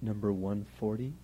number 140.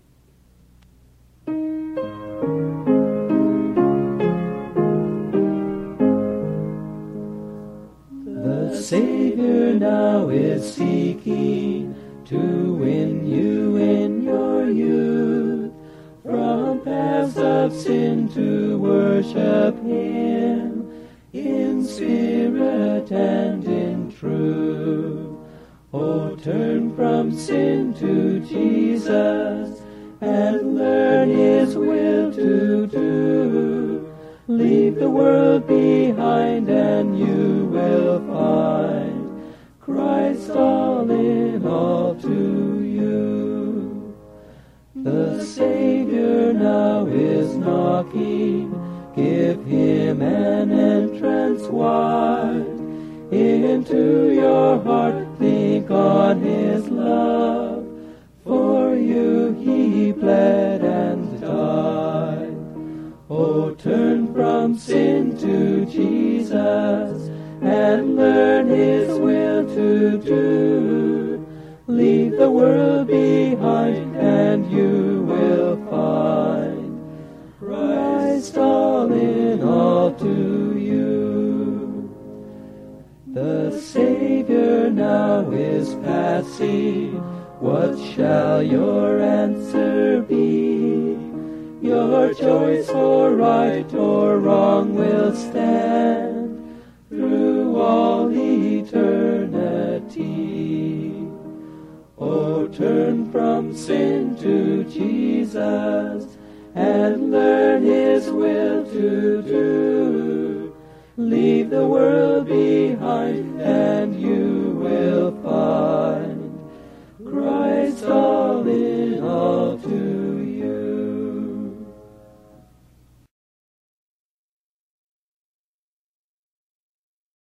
The Savior now is seeking to win you in your youth from paths of sin to worship Him in spirit and in truth. Oh, turn from sin to Jesus and learn His will to do. Leave the world behind and you will find Christ all in all to you. The Savior now is knocking, give Him an entrance wide. Into your heart think on His love, for you He bled and died. Oh, turn from sin to Jesus and learn His will to do. Leave the world behind and you will find Christ all in all to you. The Savior now is passing. What shall your answer be? Your choice for right or wrong will stand through all eternity. Oh, turn from sin to Jesus and learn His will to do. Leave the world behind and you